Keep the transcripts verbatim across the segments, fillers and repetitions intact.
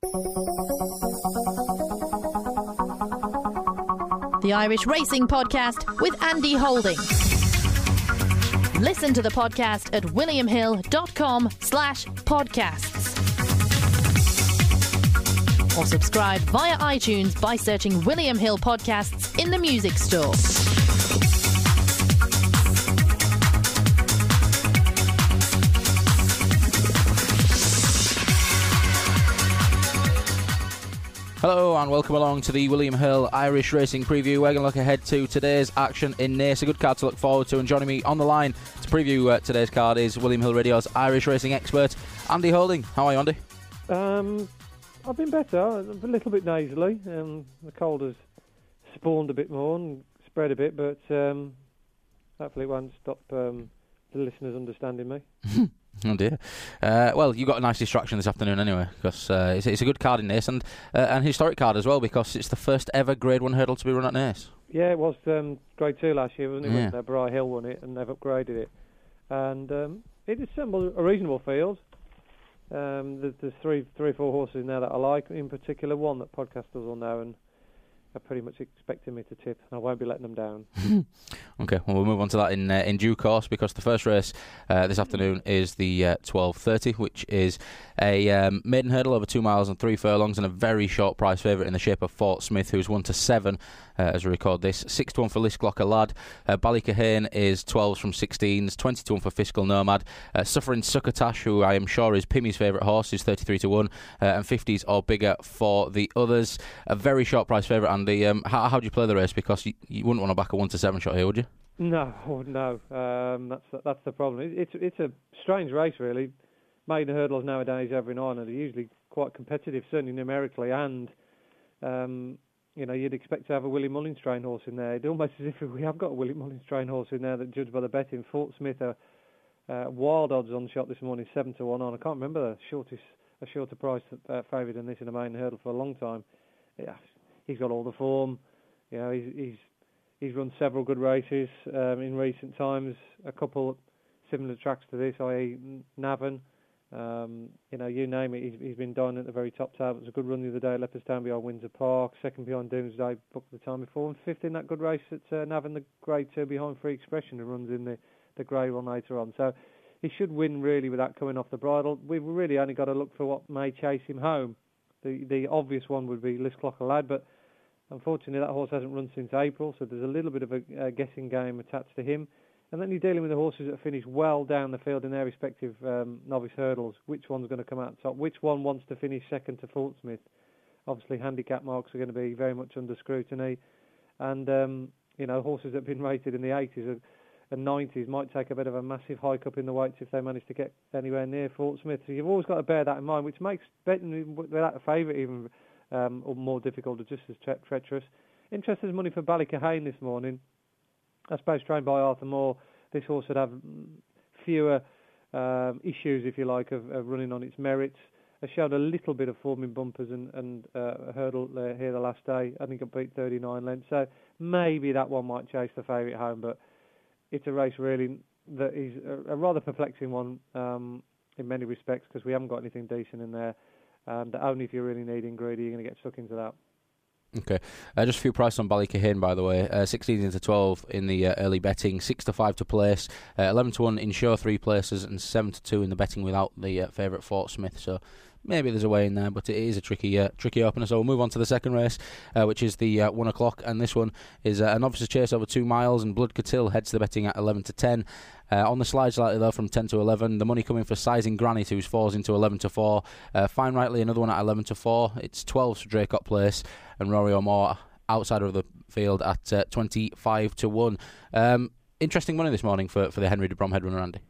The Irish Racing Podcast with Andy Holding. Listen to the podcast at williamhill.com slash podcasts. Or subscribe via iTunes by searching William Hill Podcasts in the music store. Hello and welcome along to the William Hill Irish Racing Preview. We're going to look ahead to today's action in Naas. A good card to look forward to, and joining me on the line to preview uh, today's card is William Hill Radio's Irish Racing expert, Andy Holding. How are you, Andy? Um, I've been better. A little bit nasally. Um, the cold has spawned a bit more and spread a bit, but um, hopefully it won't stop um, the listeners understanding me. Oh dear. Uh, well, you got a nice distraction this afternoon anyway, because uh, it's, it's a good card in Naas, and uh, an historic card as well, because it's the first ever Grade one hurdle to be run at Naas. Yeah, it was um, Grade two last year, wasn't it? Yeah. When uh, Bry Hill won it, and they've upgraded it. And um, it assembled a reasonable field. Um, there's, there's three, three or four horses now that I like, in particular one that podcasters will know, and are pretty much expecting me to tip. I won't be letting them down. Okay, well, we'll move on to that in uh, in due course, because the first race uh, this afternoon is the uh, twelve thirty, which is a um, maiden hurdle over two miles and three furlongs, and a very short price favourite in the shape of Fort Smith, who's won to seven uh, as we record this. Six to one for Lisclocker Lad. Uh, Ballycahane is twelves from sixteens. Twenty to one for Fiscal Nomad. Uh, Suffering Succotash, who I am sure is Pimmy's favourite horse, is thirty-three to one, uh, and fifties or bigger for the others. A very short price favourite, Andy. Um, how how do you play the race? Because you, you wouldn't want to back a one to seven shot here, would you? No, no. Um, that's the, that's the problem. It, it's it's a strange race, really. Maiden hurdles nowadays over in Ireland are usually quite competitive, certainly numerically, and um, you know, you'd expect to have a Willie Mullins trained horse in there. It's almost as if we have got a Willie Mullins trained horse in there that, judged by the betting, Fort Smith are uh, wild odds on shot this morning, seven to one on. I can't remember a shortest a shorter price uh, favourite than this in a maiden hurdle for a long time. Yeah, he's got all the form. You know, he's he's He's run several good races um, in recent times, a couple similar tracks to this, that is. Navan. Um, you know, you name it, he's, he's been down at the very top tab. It was a good run the other day at Leopardstown behind Windsor Park, second behind Doomsday, booked the time before, and fifth in that good race at uh, Navan, the Grade two behind Free Expression, who runs in the, the Grade one later on. So he should win, really, without coming off the bridle. We've really only got to look for what may chase him home. The, the obvious one would be Lisclocker Lad, but unfortunately, that horse hasn't run since April, so there's a little bit of a, a guessing game attached to him. And then you're dealing with the horses that finish well down the field in their respective um, novice hurdles. Which one's going to come out top? Which one wants to finish second to Fort Smith? Obviously, handicap marks are going to be very much under scrutiny. And, um, you know, horses that have been rated in the eighties and nineties might take a bit of a massive hike up in the weights if they manage to get anywhere near Fort Smith. So you've always got to bear that in mind, which makes betting without a favourite even Um, or more difficult, or just as tre- treacherous. Interested money for Ballycahane this morning. I suppose trained by Arthur Moore, this horse would have fewer um, issues, if you like, of, of running on its merits. I showed a little bit of form in bumpers and, and uh, a hurdle uh, here the last day. I think I beat thirty-nine lengths, so maybe that one might chase the favourite home, but it's a race really that is a, a rather perplexing one um, in many respects, because we haven't got anything decent in there. And only if you're really needing greedy, you're going to get stuck into that. Okay, uh, just a few prices on Ballycahane, by the way. Uh, sixteen into twelve in the uh, early betting, six to five to place, uh, eleven to one in show three places, and seven to two in the betting without the uh, favourite Fort Smith. So maybe there's a way in there, but it is a tricky uh, tricky opener. So we'll move on to the second race, uh, which is the uh, one o'clock, and this one is uh, an officer's chase over two miles, and Blood Cotil heads the betting at eleven to ten. Uh, on the slide slightly though from ten to eleven, the money coming for Sizing Granite, who's falls into eleven to four. Uh, Fine Rightly, another one at eleven to four. It's twelve for Draycott Place, and Rory O'More outside of the field at uh, twenty-five to one. Um, interesting money this morning for, for the Henry de Bromhead runner, Andy.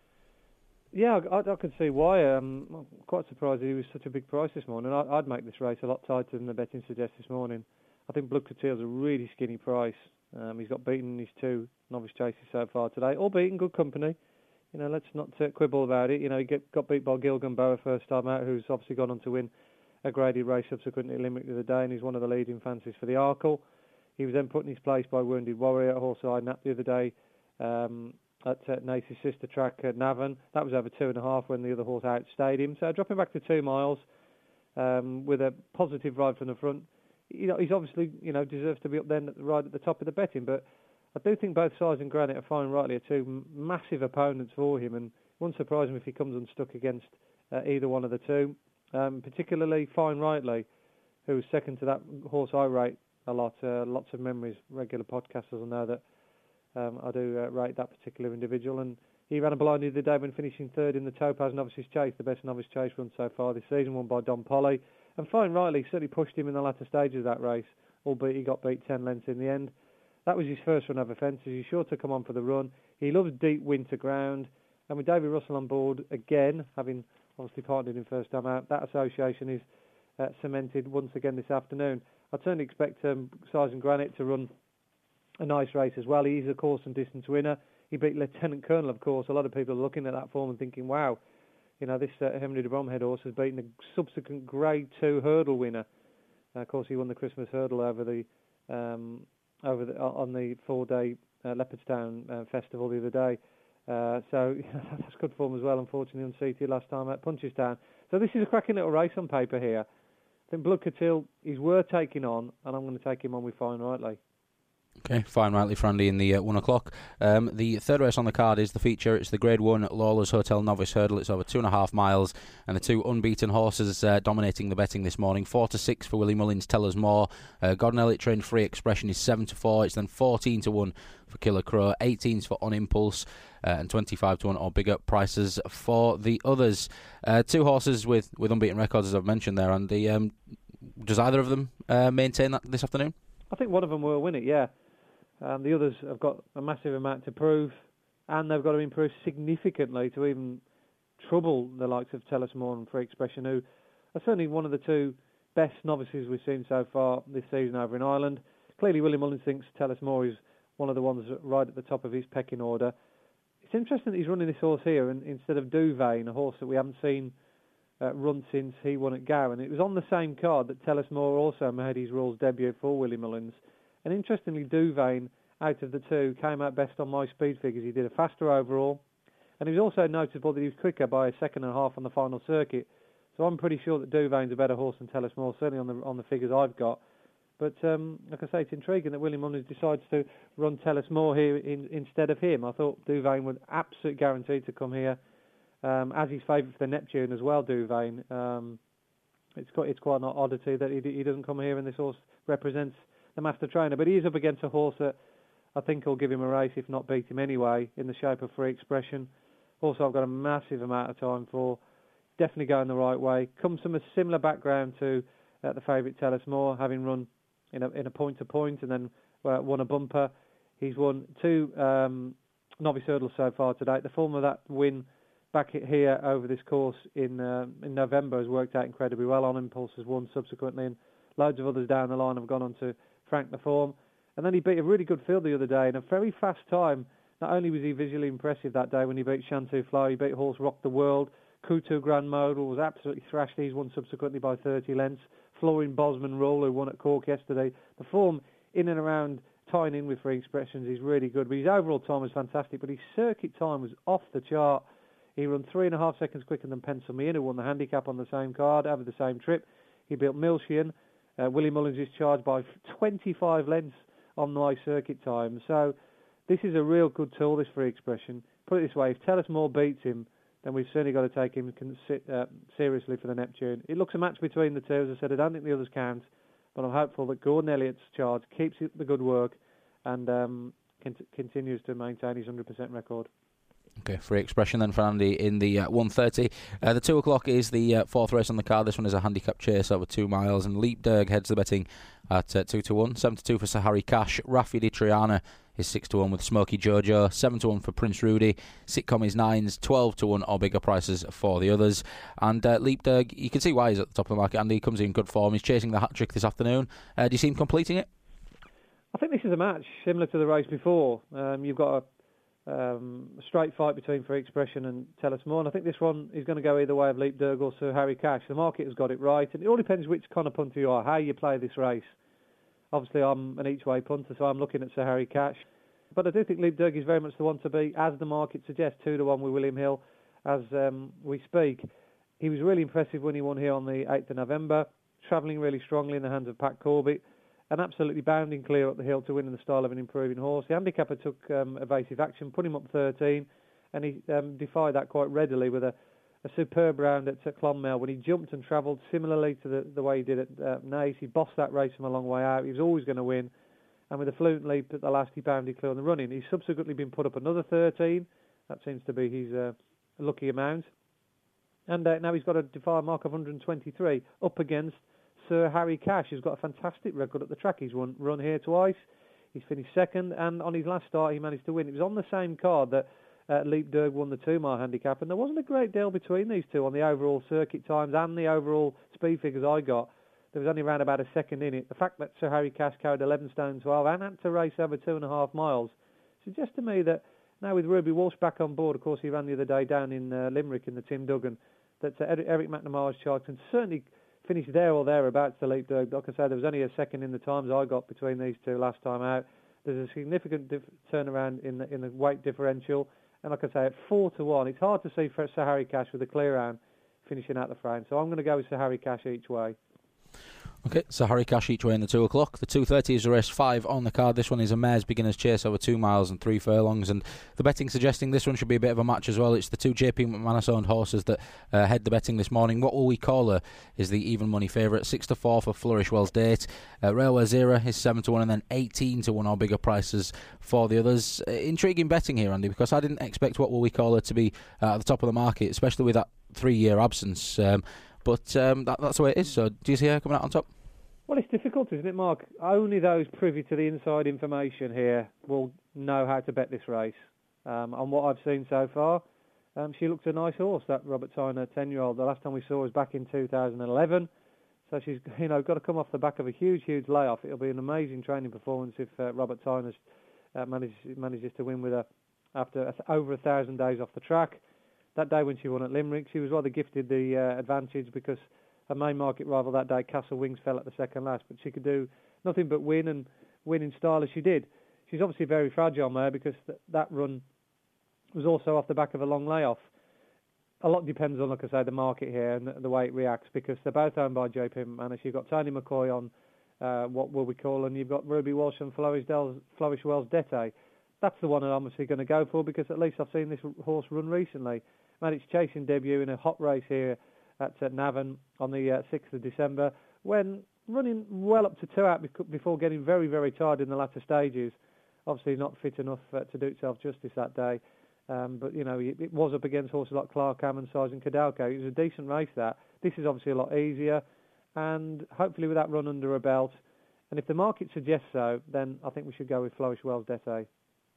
Yeah, I, I could see why. Um, I'm quite surprised he was such a big price this morning. I, I'd make this race a lot tighter than the betting suggests this morning. I think Blood Cotil's a really skinny price. Um, he's got beaten in his two novice chases so far today, all beaten good company. You know, let's not uh, quibble about it. You know, he get, got beat by Gilgan Bower first time out, who's obviously gone on to win a graded race subsequently Limerick the other day, and he's one of the leading fancies for the Arkle. He was then put in his place by Wounded Warrior, a horse I napped the other day um, at uh, Nace's sister track at Navan. That was over two and a half when the other horse outstayed him. So dropping back to two miles, um, with a positive ride from the front. You know, he's obviously, you know, deserves to be up there right at the top of the betting, but I do think both Size and Granite are Fine Rightly are two massive opponents for him, and it won't surprise him if he comes unstuck against uh, either one of the two, um, particularly Fine Rightly, who was second to that horse I rate a lot. Uh, lots of memories. Regular podcasters will know that um, I do uh, rate that particular individual, and he ran a blind the other day when finishing third in the Topaz Novices Chase, the best Novice Chase run so far this season, won by Don Polly. And Fine Rightly certainly pushed him in the latter stages of that race, albeit he got beat ten lengths in the end. That was his first run over fences. He's sure to come on for the run. He loves deep winter ground. And with David Russell on board again, having obviously partnered him first time out, that association is uh, cemented once again this afternoon. I certainly expect um, Size and Granite to run a nice race as well. He's a course and distance winner. He beat Lieutenant Colonel, of course. A lot of people are looking at that form and thinking, wow, you know, this uh, Henry de Bromhead horse has beaten a subsequent Grade two hurdle winner. Uh, of course, he won the Christmas hurdle over the um, over the, on the four-day uh, Leopardstown uh, festival the other day. Uh, so that's good form as well. Unfortunately, unseated last time at Punchestown. So this is a cracking little race on paper here. I think Blood Cotil is worth taking on, and I'm going to take him on with Fine Rightly. Okay, Fine Rightly for Andy in the uh, one o'clock. Um, the third race on the card is the feature. It's the Grade one Lawler's Hotel Novice Hurdle. It's over two and a half miles, and the two unbeaten horses uh, dominating the betting this morning. Four to six for Willie Mullins. Tell Us More. Uh, Gordon Elliott trained Free Expression is seven to four. It's then fourteen to one for Killer Crow, eighteen for On Impulse, uh, and twenty-five to one or bigger prices for the others. Uh, two horses with with unbeaten records, as I've mentioned there. Andy, um, does either of them uh, maintain that this afternoon? I think one of them will win it. Yeah. Um, the others have got a massive amount to prove, and they've got to improve significantly to even trouble the likes of Tell Us More and Free Expression, who are certainly one of the two best novices we've seen so far this season over in Ireland. Clearly, Willie Mullins thinks Tell Us More is one of the ones right at the top of his pecking order. It's interesting that he's running this horse here and, instead of Duvain, a horse that we haven't seen uh, run since he won at Gow. And it was on the same card that Tell Us More also made his rules debut for Willie Mullins. And interestingly, Duvain, out of the two, came out best on my speed figures. He did a faster overall, and he was also noticeable that he was quicker by a second and a half on the final circuit. So I'm pretty sure that Duvain's a better horse than Tell Us More, certainly on the on the figures I've got. But um, like I say, it's intriguing that Willie Mullins decides to run Tell Us More here in, instead of him. I thought Duvain would absolutely guaranteed to come here, um, as he's favourite for the Neptune as well, Duvain. Um, it's quite it's quite an oddity that he, he doesn't come here, and this horse represents the master trainer, but he is up against a horse that I think will give him a race, if not beat him anyway, in the shape of Free Expression. Also, I've got a massive amount of time for. Definitely going the right way. Comes from a similar background to uh, the favourite Tell Us More, having run in a in a point to point and then uh, won a bumper. He's won two um, novice hurdles so far today. The form of that win back here over this course in uh, in November has worked out incredibly well. On Impulse has won subsequently, and loads of others down the line have gone on to frank the form. And then he beat a really good field the other day in a very fast time. Not only was he visually impressive that day when he beat Shantou Flow, he beat horse Rock the World. Kutu Grand Modal was absolutely thrashed. He's won subsequently by thirty lengths. Flooring Bosman Roll, who won at Cork yesterday. The form in and around tying in with Free Expressions is really good. But his overall time was fantastic. But his circuit time was off the chart. He ran three and a half seconds quicker than Pencil Me In, who won the handicap on the same card over the same trip. He beat Milchian. Uh, Willie Mullins is charged by twenty-five lengths on my circuit time. So this is a real good tool, this Free Expression. Put it this way, if Tell Us More beats him, then we've certainly got to take him uh, seriously for the Neptune. It looks a match between the two. As I said, I don't think the others count, but I'm hopeful that Gordon Elliott's charge keeps the good work and um, cont- continues to maintain his one hundred percent record. Okay, Free Expression then for Andy in the uh, one thirty. Uh, the two o'clock is the uh, fourth race on the card. This one is a handicap chase over two miles, and Leap Derg heads the betting at uh, two to one. seven to two for Sahari Cash. Rafi Di Triana is six to one with Smoky Jojo. seven to one for Prince Rudy. Sitcom is nines. twelve to one or bigger prices for the others. And uh, Leap Derg, you can see why he's at the top of the market. Andy comes in good form. He's chasing the hat-trick this afternoon. Uh, do you see him completing it? I think this is a match similar to the race before. Um, you've got a Um, a straight fight between Free Expression and Tell Us More, and I think this one is going to go either way of Leap Derg or Sir Harry Cash. The market has got it right, and it all depends which kind of punter you are, how you play this race. Obviously, I'm an each-way punter, so I'm looking at Sir Harry Cash. But I do think Leap Derg is very much the one to beat, as the market suggests, two to one with William Hill as um, we speak. He was really impressive when he won here on the eighth of November, travelling really strongly in the hands of Pat Corbett, and absolutely bounding clear up the hill to win in the style of an improving horse. The handicapper took um, evasive action, put him up thirteen, and he um, defied that quite readily with a, a superb round at, at Clonmel when he jumped and travelled similarly to the, the way he did at uh, Naas. He bossed that race from a long way out. He was always going to win, and with a fluent leap at the last, he bounded clear on the running. He's subsequently been put up another thirteen. That seems to be his uh, lucky amount. And uh, now he's got a defy mark of one hundred twenty-three up against Sir Harry Cash, who's got a fantastic record at the track. He's won, run here twice. He's finished second, and on his last start, he managed to win. It was on the same card that uh, Leap Derg won the two-mile handicap, and there wasn't a great deal between these two on the overall circuit times and the overall speed figures I got. There was only around about a second in it. The fact that Sir Harry Cash carried eleven stone twelve and had to race over two and a half miles suggests to me that now with Ruby Walsh back on board, of course he ran the other day down in uh, Limerick in the Tim Duggan, that uh, Eric McNamar's chart can certainly finish there or thereabouts to Leap Derg. Like I say, there was only a second in the times I got between these two last time out. There's a significant dif- turnaround in the, in the weight differential, and like I say, at four to one, it's hard to see for Sir Harry Cash with a clear round finishing out the frame. So I'm going to go with Sir Harry Cash each way. Okay, so Harry Cash each way in the two o'clock. The two thirty is the race five on the card. This one is a mare's beginner's chase over two miles and three furlongs, and the betting suggesting this one should be a bit of a match as well. It's the two J P McManus owned horses that uh, head the betting this morning. What Will We Call Her is the even money favourite, six to four for Flourish Wells Date. Uh, Railway Zera is seven to one, and then eighteen to one or bigger prices for the others. Uh, intriguing betting here, Andy, because I didn't expect What Will We Call Her to be uh, at the top of the market, especially with that three year absence. Um, but um, that, that's the way it is. So do you see her coming out on top? Well, it's difficult, isn't it, Mark? Only those privy to the inside information here will know how to bet this race. Um, on what I've seen so far, um, she looks a nice horse, that Robert Tyner ten-year-old. The last time we saw her was back in two thousand eleven. So she's, you know, got to come off the back of a huge, huge layoff. It'll be an amazing training performance if uh, Robert Tyner uh, manages, manages to win with her after a, over a thousand days off the track. That day when she won at Limerick, she was rather gifted the uh, advantage because her main market rival that day, Castle Wings, fell at the second last, but she could do nothing but win and win in style as she did. She's obviously very fragile there because th- that run was also off the back of a long layoff. A lot depends on, like I say, the market here and the, the way it reacts, because they're both owned by J P McManus. You've got Tony McCoy on uh, What Will We Call, and you've got Ruby Walsh and Flourish, Del- Flourish Wells Dete. That's the one that I'm obviously going to go for, because at least I've seen this horse run recently. Made its chasing debut in a hot race here at uh, Navan on the uh, sixth of December, when running well up to two out before getting very, very tired in the latter stages. Obviously not fit enough uh, to do itself justice that day. Um, but, you know, it, it was up against horses like Clark Ham and Sergeant Cadalco. It was a decent race, that. This is obviously a lot easier, and hopefully with that run under a belt, and if the market suggests so, then I think we should go with Flourish Wells Dete.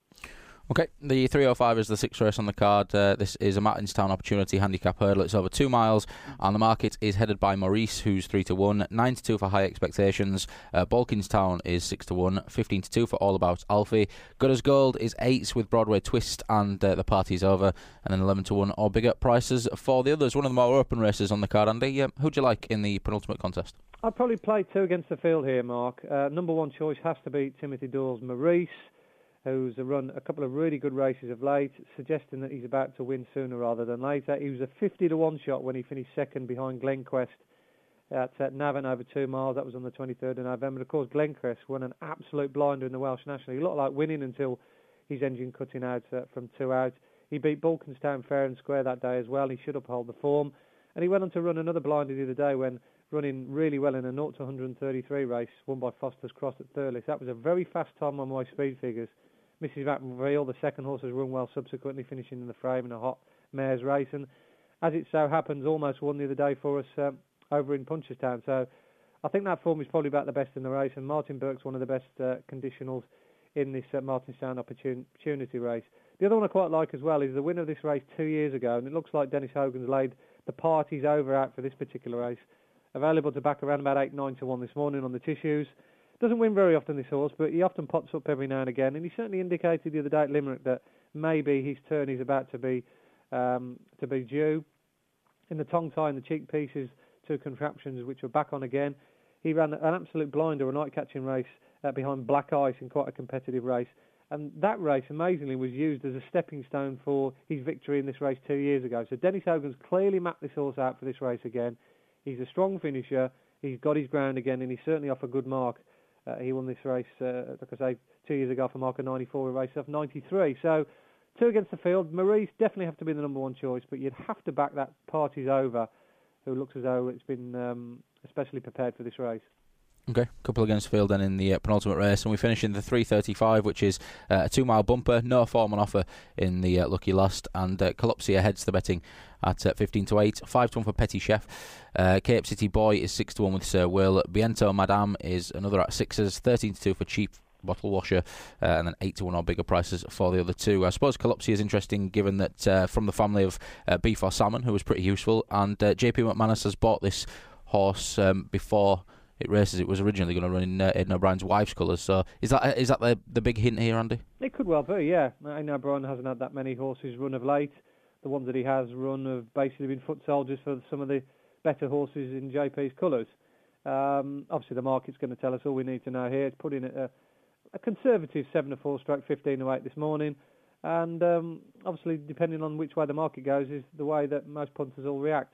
Okay, the three oh five is the sixth race on the card. Uh, this is a Martinstown Opportunity handicap hurdle. It's over two miles, and the market is headed by Maurice, who's three to one, nine to two for High Expectations. Uh, Balkinstown is six to one, fifteen to two for All About Alfie. Good as Gold is eight with Broadway Twist, and uh, the party's over, and then eleven to one or bigger prices for the others. One of the more open races on the card, Andy. Uh, who'd you like in the penultimate contest? I'd probably play two against the field here, Mark. Uh, number one choice has to be Timothy Doyle's Maurice, who's run a couple of really good races of late, suggesting that he's about to win sooner rather than later. He was a fifty to one shot when he finished second behind Glenquest at, at Navan over two miles. That was on the twenty-third of November. Of course, Glenquest won an absolute blinder in the Welsh National. He looked like winning until his engine cutting out uh, from two out. He beat Balkinstown fair and square that day as well. He should uphold the form. And he went on to run another blinder the other day when running really well in a zero to one thirty-three race, won by Foster's Cross at Thurles. That was a very fast time on my speed figures. Missus McMurray, the second horse, has run well subsequently, finishing in the frame in a hot mare's race, and as it so happens, almost won the other day for us um, over in Punchestown. So I think that form is probably about the best in the race, and Martin Burke's one of the best uh, conditionals in this uh, Martinstown Opportunity race. The other one I quite like as well is the winner of this race two years ago, and it looks like Dennis Hogan's laid the parties over out for this particular race. Available to back around about eight, nine to one this morning on the tissues. Doesn't win very often, this horse, but he often pops up every now and again, and he certainly indicated the other day at Limerick that maybe his turn is about to be um, to be due. In the tongue tie and the cheek pieces, two contraptions which are back on again. He ran an absolute blinder, a night catching race uh, behind Black Ice in quite a competitive race And that race, amazingly, was used as a stepping stone for his victory in this race two years ago. So Dennis Hogan's clearly mapped this horse out for this race again. He's a strong finisher. He's got his ground again, and he's certainly off a good mark. Uh, he won this race, uh, like I say, two years ago for a mark of ninety-four, a race off ninety-three. So two against the field. Maurice definitely have to be the number one choice, but you'd have to back that Party's Over, who looks as though it's been um, especially prepared for this race. Okay, couple against the field then in the uh, penultimate race, and we finish in the three thirty-five, which is uh, a two-mile bumper, no form on offer in the uh, Lucky Last, and uh, Colopsia heads the betting at uh, fifteen to eight, five to one for Petit Chef. Uh, Cape City Boy is six to one with Sir Will. Biento Madame is another at sixes, thirteen to two for Cheap Bottle Washer, uh, and then eight to one or bigger prices for the other two. I suppose Colopsia is interesting given that uh, from the family of uh, Beef or Salmon, who was pretty useful, and uh, J P McManus has bought this horse um, before it races. It was originally going to run in uh, Aidan O'Brien's wife's colours. So is that is that the the big hint here, Andy? It could well be, yeah. Aidan O'Brien hasn't had that many horses run of late. The ones that he has run have basically been foot soldiers for some of the better horses in J P's colours. Um, obviously, the market's going to tell us all we need to know here. It's put in a, a conservative seven to four stroke fifteen to eight this morning. And um, obviously, depending on which way the market goes, is the way that most punters will react.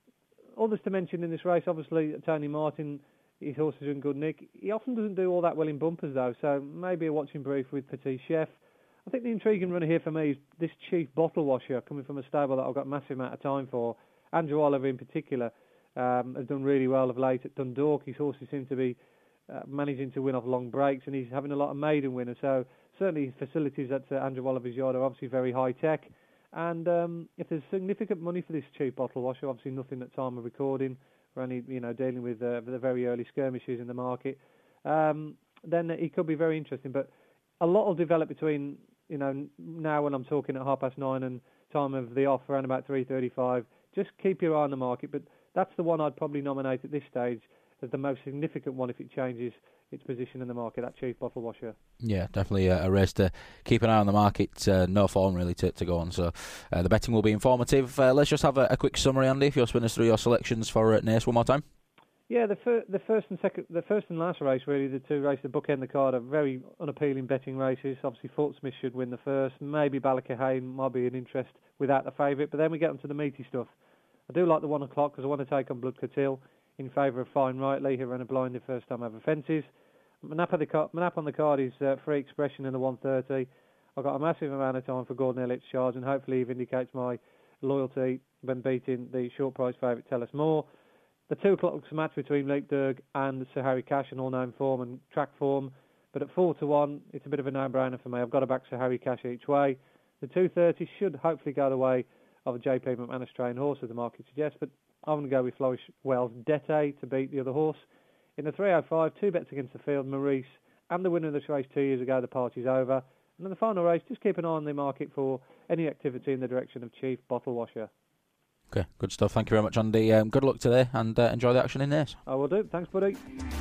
All there's to mention in this race, obviously, Tony Martin, his horses are in good nick. He often doesn't do all that well in bumpers, though, so maybe a watching brief with Petit Chef. I think the intriguing runner here for me is this Chief Bottle Washer, coming from a stable that I've got a massive amount of time for. Andrew Oliver, in particular, um, has done really well of late at Dundalk. His horses seem to be uh, managing to win off long breaks, and he's having a lot of maiden winners, so certainly his facilities at uh, Andrew Oliver's yard are obviously very high-tech. And um, if there's significant money for this Chief Bottle Washer, obviously nothing at time of recording, we're only, you know, dealing with uh, the very early skirmishes in the market, um, then he could be very interesting. But a lot will develop between, you know, now when I'm talking at half past nine and time of the off around about three thirty-five. Just keep your eye on the market, but that's the one I'd probably nominate at this stage as the most significant one if it changes its position in the market, that Chief Bottle Washer. Yeah, definitely a, a race to keep an eye on the market. Uh, no form really to, to go on, so uh, the betting will be informative. Uh, let's just have a, a quick summary, Andy, if you'll spin us through your selections for uh, Naas one more time. Yeah, the, fir- the first and second, the first and last race, really, the two races that bookend the card are very unappealing betting races. Obviously, Fort Smith should win the first. Maybe Ballacahane might be an interest without the favourite, but then we get onto the meaty stuff. I do like the one o'clock because I want to take on Blood Cotil in favour of Fine Rightly, who ran a blinded first time over fences. Manap on the card, Manap on the card is uh, Free Expression in the one thirty. I've got a massive amount of time for Gordon Elliott's charge, and hopefully he vindicates my loyalty when beating the short price favourite Tell Us More. The two o'clock match between Luke Derg and Sir Harry Cash in all known form and track form, but at four to one, it's a bit of a no-brainer for me. I've got to back Sir Harry Cash each way. The two thirty should hopefully go the way of a J P McManus trained horse, as the market suggests, but I'm going to go with Flourish Wells Dete to beat the other horse. In the three oh five, two bets against the field, Maurice, and the winner of this race two years ago, the Party's Over. And in the final race, just keep an eye on the market for any activity in the direction of Chief Bottle Washer. Okay, good stuff. Thank you very much, Andy. Um, good luck today, and uh, enjoy the action in Naas. I will do. Thanks, buddy.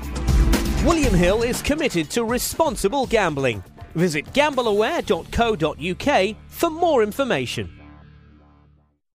William Hill is committed to responsible gambling. Visit gamble aware dot co dot uk for more information.